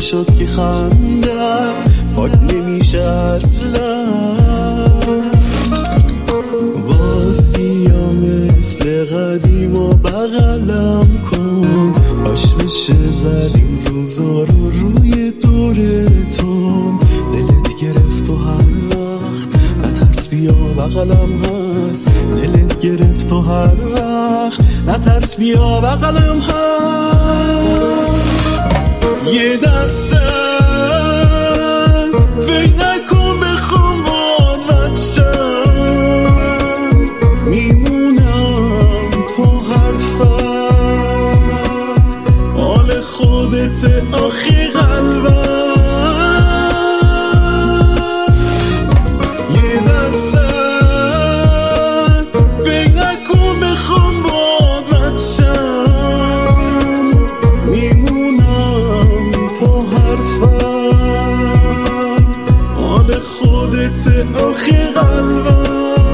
شد که خندم پاک نمیشه اصلا. باز بیا مثل قدیم و بغلم کن، پشمشه زدیم روزا رو روی دورتون. دلت گرفت و هر وقت نترس بیا بغلم هست. دلت گرفت و هر وقت نترس بیا بغلم هست. یه دستت فکر نکن بخوام باورت شم، میمونم پا حرفم، حال خودت آخی قلبم. یه دستت فکر نکن بخوام باورت شم، میمونم پا حرفم، حال خودت آخی قلبم.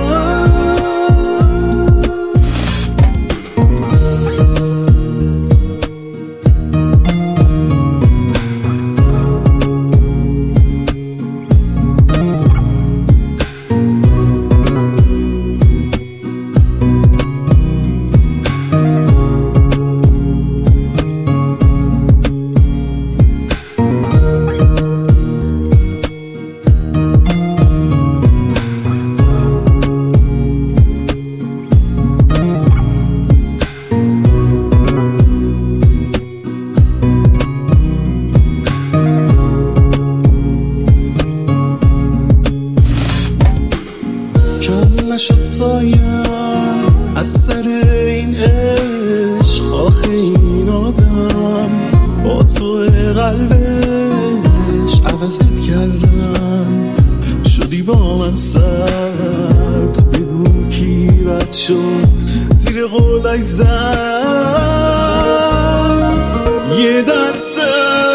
نشد سایم از سر این عشق، آخه این آدم با تو قلبش عوضت کردن. شدی با من سرد، بگو کی بد شد زیر قولش زن. یه درصد